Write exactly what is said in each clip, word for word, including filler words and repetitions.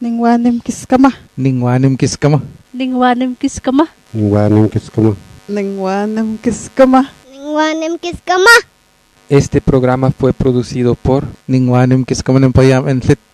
Ningwanim kiskama. Ningwanim kiskama. Ningwanim kiskama. Ningwanim kiskama. Ningwanim kiskama. Ningwanim kiskama. Este programa fue producido por Ningwanim Kiskama Nempayam en Fit.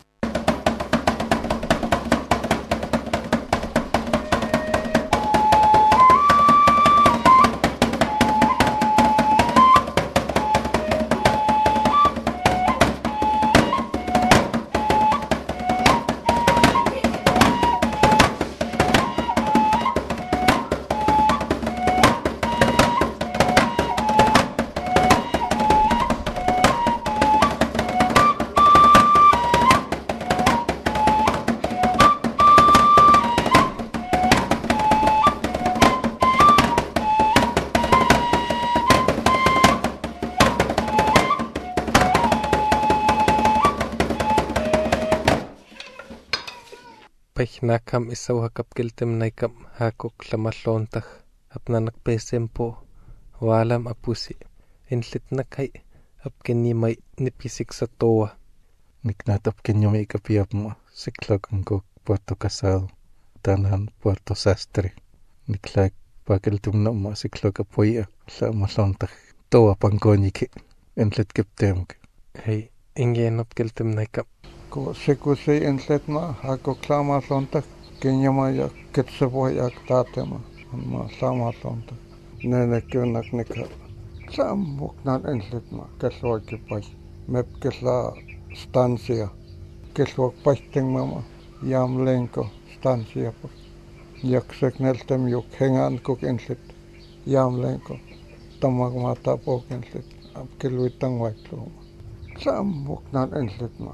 Pajnakam isawakap kiltem naikam hakok lamallontaj apnanak pesempo walam apusi inlitnakai apkenimay nipisik sa toa. Niknatap kenyomay kapiapmo siklakang ko Puerto Casado tanan Puerto Sastre. Niklak pakiltum na mo siklaka poya sa mallontaj toa pangkoniki inlit kiptemke. Hey, ingenop kiltem naikam. Ko sikusi inletma ako klama lontak kenyama ya ketsepo ya tatema ma sama lontak nene kyonak nika sam buknan inletma keswa kipai mep kesla stancia keswa pasting mama yam lenko stancia po yak sekneltem yuk hengan kuk inlet yam lenko tamag mata po inlet ab kilwitang waitlo sam buknan inletma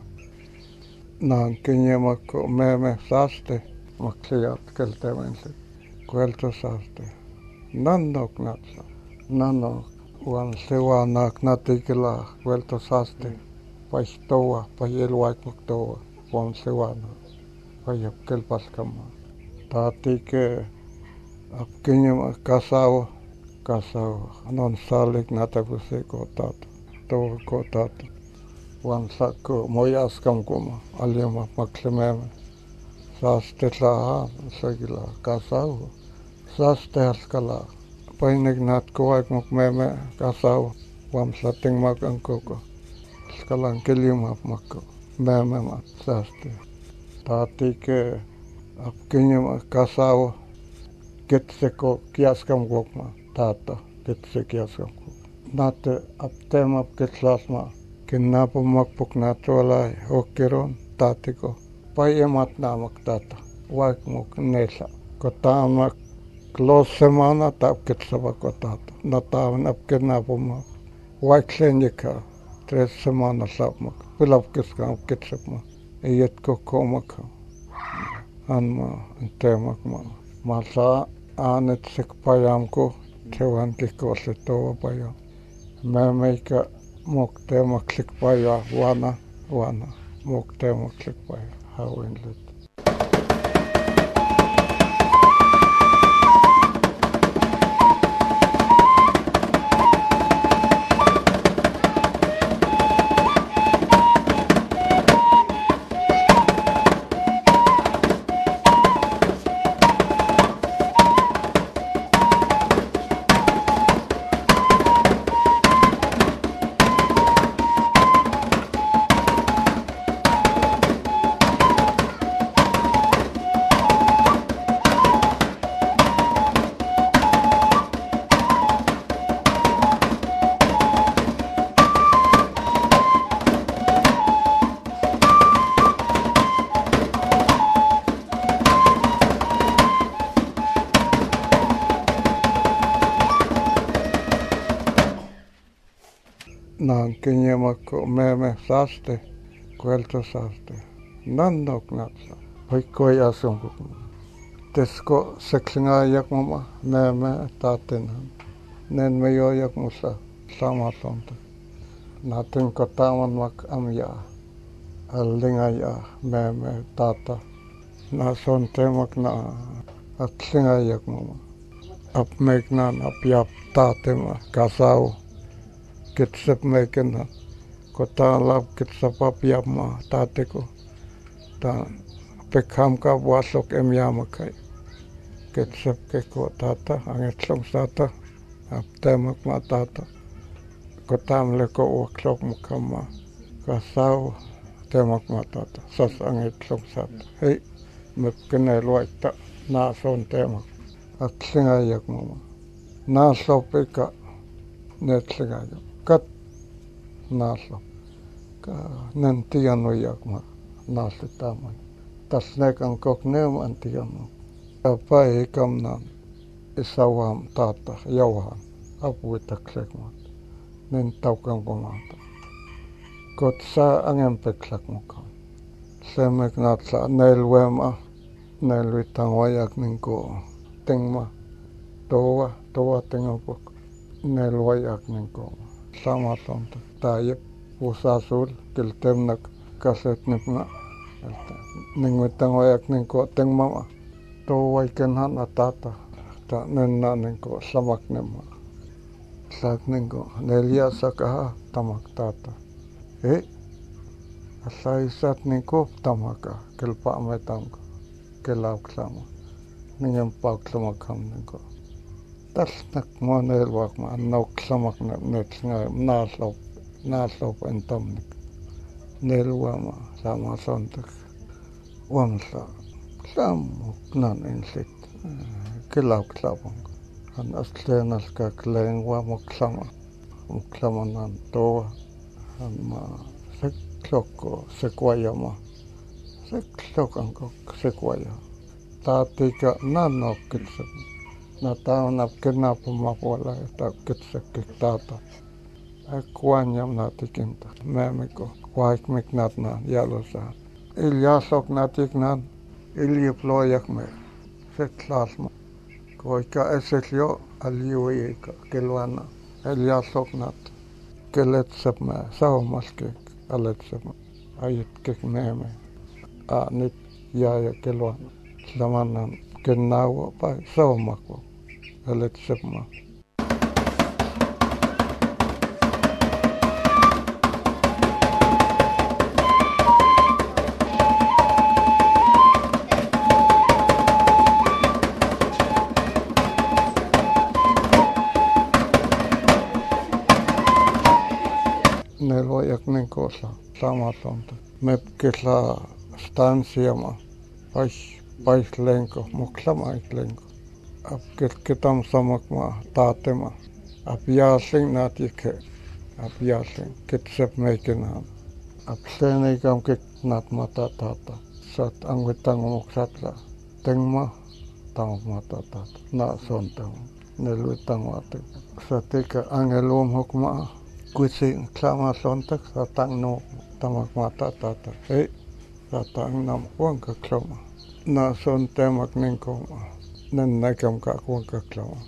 naan kenyama ko meme saste maksiyat keltemense kuelto saste nannok natsa nannok wan sewa nak natikila kuelto saste paistoa payelwak muktoa wan sewa na payap kelpaskama tatike ap kenyama kasao kasao non salik natapuse ko tato to ko tato wan sakko moyas kam kuma aliama maklememe saste la sagila kasau saste askala painig nat ko ak mukmeme kasau wam sating mak angkoko skalang kelium makko meme mat saste tatike apkinyama kasau ketseko kiaskam gokma tata ketse kiaskam nate aptema ketlasma kinnapo makpuk natualay okiron tatiko payemat namak tata wak muk nesa kotamak klos semana tapkit sabako tata nataman apkit napo mak wak senyika tres semana sapmak pilapkis ka apkit sapmak iyet ko komak anma temak ma masa anet sik payam ko tewan kiko setowa payam memeka mokte maklik paya wana wana mokte maklik paya hawinlet. Naan kenyama ko meme saste kuelto saste nannok natsa hoikoi asonko tesko seklinga yak mama meme tatenan nen meyo yak musa sama sonta natin ko taman mak amya allinga ya meme tata na sonte mak na atlinga yak mama ap meknan ap yap tatema kasau kitsep mekena ko ta lap kitsapa piapma tateko ta Pekham ka wasok emyamakai. Ketsep keko tata, angetlong tata, aptemak ma tata. Kotam leko uaklok mukama, kasau temak ma tata, sas angetlong tata. Hei, mepkene luaita, naason temak. Atlingayak mama. Naasopika, netlingayak. Kat naasop. Ka nentianuyak ma, naasitamay. Tasnek ang koknem antiano. Pai ikamnan isawam tata jauhan apuitaksekmat. Nen taukan komata. Kot sa angen peklak mukaan. Semek natsa nelwema nelvitangoyak ninko tingma. Toa, toa tingopok. Nelwayak ninko. Sama tonta. Tajep pusasul kiltemnak kasetnipna. Ningvitangoyak ninko tingmama. Toa ikenhan atata. Ta nenna ninko samaknema. Sak ninko nelia sakaha tamak tata. Eh, asaisat ninko tamaka kelpa metamka kelauk sama. Ningen pauk samak ham ninko. Tas nak mo nelwak ma nauk samak na netsinga naslop naslop entamnik. Nelwama sama sontak. Wamsa. Samuk nan ensit. Kelauk sabang. Han astlenas ka klengwa muksama. Muksama nan toa. Han ma sekloko sekwayama. Seklokang kok sekwaya. Tatika nanok kitsep. Nataunap kenapa mapwala ta kitsep kiktata. Akuanyam natikinta. Memiko. Waik miknat na yalosa. Ilyasok natiknan. Iljeployak me. Seklasma. Koika eselio aliuika kelwana. Ilyasok nat. Keletsep me. Saumaskek aletsep me. Ayitkek meme. A nyt jaaja kelwana. Slamanan kennaua pai saumakko. Aletsep me. Nelwayak ninkosa sama tonta. Mepkisla stansiama. Pais pais lenko muklama lenko. Apkit kitam samakma taatema. Apyaasing natike. Apyaasing kitsep meikinan. Apsenikam kit natmata tata. Sat angwitang muksatla. Tengma tamata tata. Na sontama. Nelwitang wate. Satika angelum hukma. Kuisi klama sontak satang no tamak mata tata. Hei, satang nam kuangka klama. Na son temak ningkoma. Nen nakam ka kuangka klama.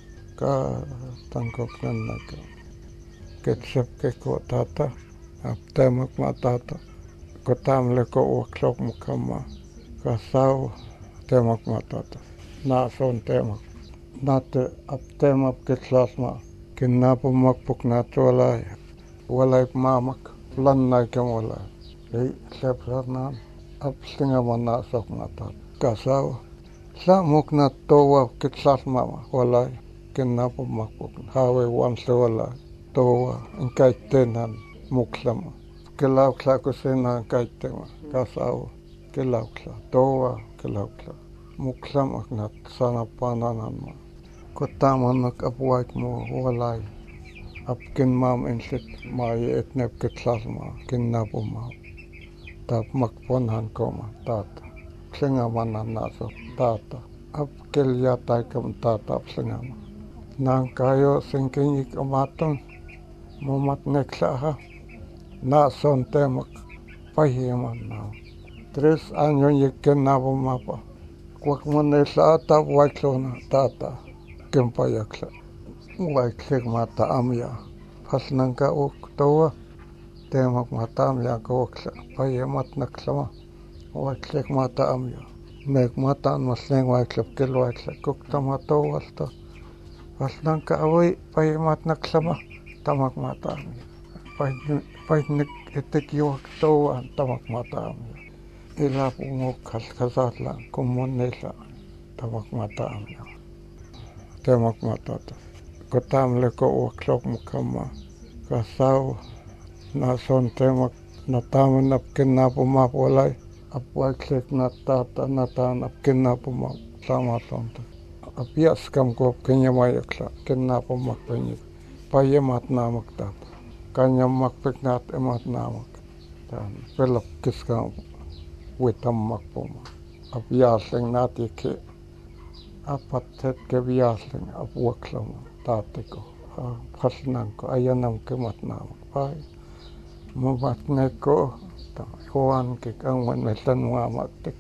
Ka tangkok nen nakam. Ketsep keko tata. Ap temak matata. Kotam leko uaklok mukama. Ka sau temak matata. Na son temak. Nate ap temak ketslasma. Kenapa makpuk na walay, walay mamak, lanay kem walay. Hei, sepsar na, apsinga manasok na tat. Kasaw, sa muk na towa kitsas mama, walay, kenapa makpuk na. Hawe wansa walay, towa, ang kaitenan, muksama. Kilaw kla kusina ang kaitema, kasaw, kilaw kla, towa, kilaw kla. Muksama na sana pananan ma. Kotaman nag-apuwag mo walay. Apkin mam insit maayi etnep kitsasma kinnapo mam. Tap makponhan ko ma tata. Singaman na naso tata. Apkil yatay kam tata apsingama. Nang kayo singkinyik amaton. Mumat neksaha. Nason temak pahiman na. Tres anyon yikin napo mapa. Kwak mo nesa atap waklona tata. Kempayaksa. Waiklik mata amya. Pas nangka uk toa. Temak mata amya ka waksa. Payamat naksama. Waiklik mata amya. Mek mata an masleng waiklip kil waiklik. Kuk tama toa wasta. Pas nangka away payamat naksama. Tamak mata amya. Painik itik yuwak toa tamak mata amya. ila pungo kalkasatla kumonela tamak mata amya tamak mata to kotam le ko workshop mukama kasau na son temak na taman nap kenna puma polai apwa klek na tata na tan ap kenna puma sama tonta apias kam ko kenya mayakla kenna puma penyi payemat namak tata kanyam mak peknat emat namak tan pelap kiskam witam mak puma apiasleng nati ke apatet ke biasleng apwaklam tatiko phasnang ko ayanam ke mat namak pai mabat neko ta hoan ke kangwan metan ngamak tek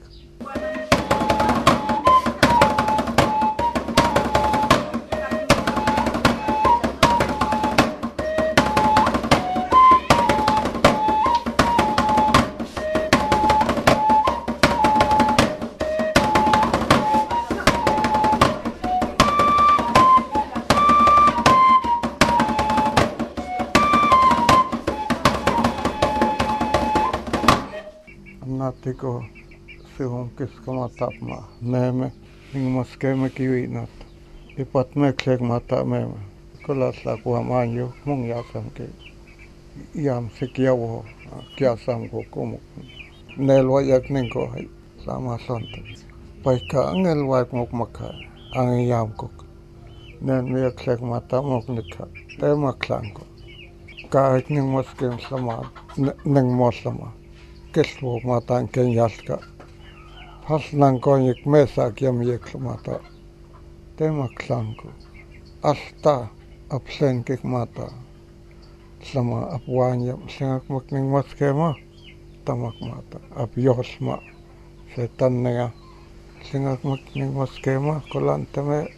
natiko sihon kiskama tapma meme ning maskeme kiwinat ipat meklek mata meme kolasla kuha manyo mung yasam ke yam sikiawo kiasam ko kumu nelwa yak ning ko hai sama sonte paika angel wa mok makha ang yam ko nen meklek mata mok nikha te maklang ko ka ning maskem sama ning moslama keslo mata ken yalka hasnan konik mesa kiam yek mata tema klanko asta absen kek mata sama apwanya sengak makning maskema tamak mata ap yosma setan nega sengak makning maskema kolantame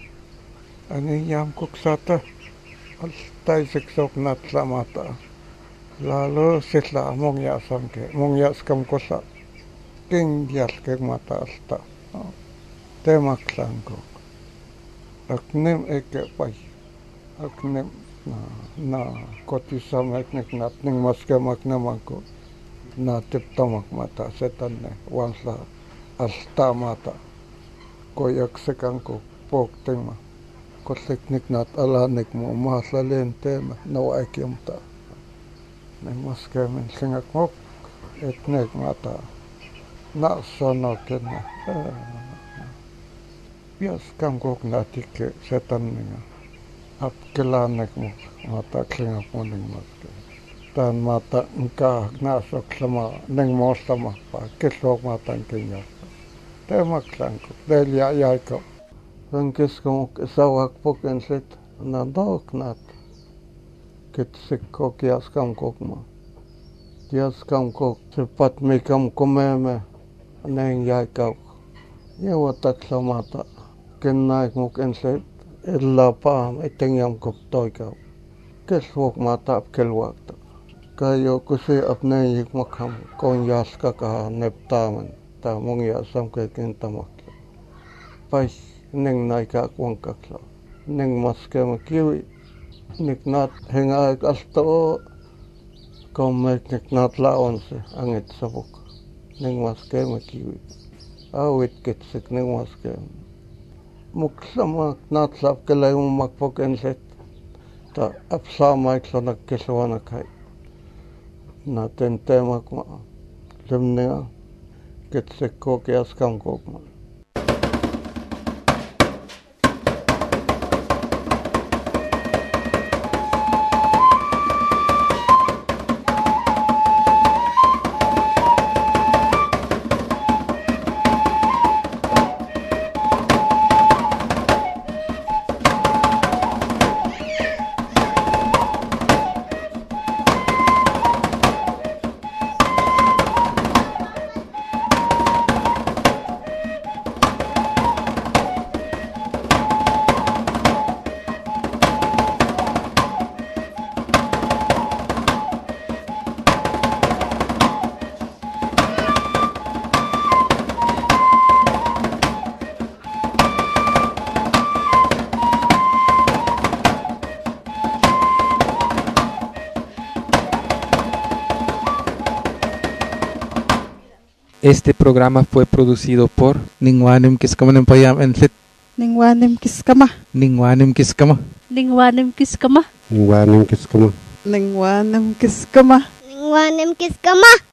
ani yam kuksata altai seksok nat samata lalu sitla mong ya samke mong ya skam kosa king dias ke mata asta temak langko aknem eke pai aknem na na koti samek nek nat ning maske makna mangko na tip tamak mata setan ne wansla asta mata koyak sekangko pok tema ko teknik nat ala nek mo masla len tema no akyamta nek maske men singak mok etnek mata na sono kena bias kam kok natike setan ninga ap kelanek mo mata klinga poning maske tan mata engka na sok sama neng mo sama pa kesok mata kenya tema klanko delia yaiko engkes kom sawak poken set na dok nat ket sekko kias kam kok ma kias kam kok sepat me kam komeme neng yaiko yewa tak samata ken naik muk enset illa paham etengyam kop toika keswok mata kelwakta kayo kusi apne yik makham kon yaska ka neptaman ta mong yasam ke ken tamak pais neng naika kwangkakla neng maske makiwi niknat henga kasto komek niknat laonse angit sabuk neng maske makiwi awit ketsik neng maske muksama natlap kelay umakpok enset ta apsama iksonak keswana kai na tentemak ma lemnea ketsik ko kias kam kok ma Este programa fue producido por Ningwanim kiskama ng payam entlit. Ningwanim kiskama. Ningwanim kiskama. Ningwanim kiskama. Ningwanim kiskama. Ningwanim kiskama. Ningwanim kiskama.